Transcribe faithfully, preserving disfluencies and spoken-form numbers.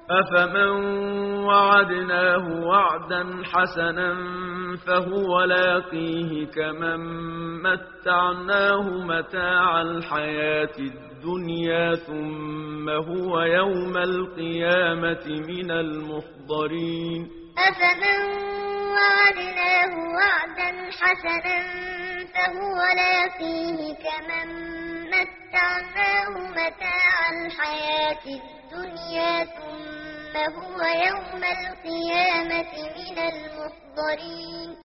أفمن وعدناه وعدا حسنا فهو لاقيه كمن متعناه متاع الحياة الدنيا ثم هو يوم القيامة من المحضرين أفمن وعدناه وعدا حسنا فهو لاقيه كمن متعناه متاع الحياة الدنيا ثم هو يوم القيامة من المحضرين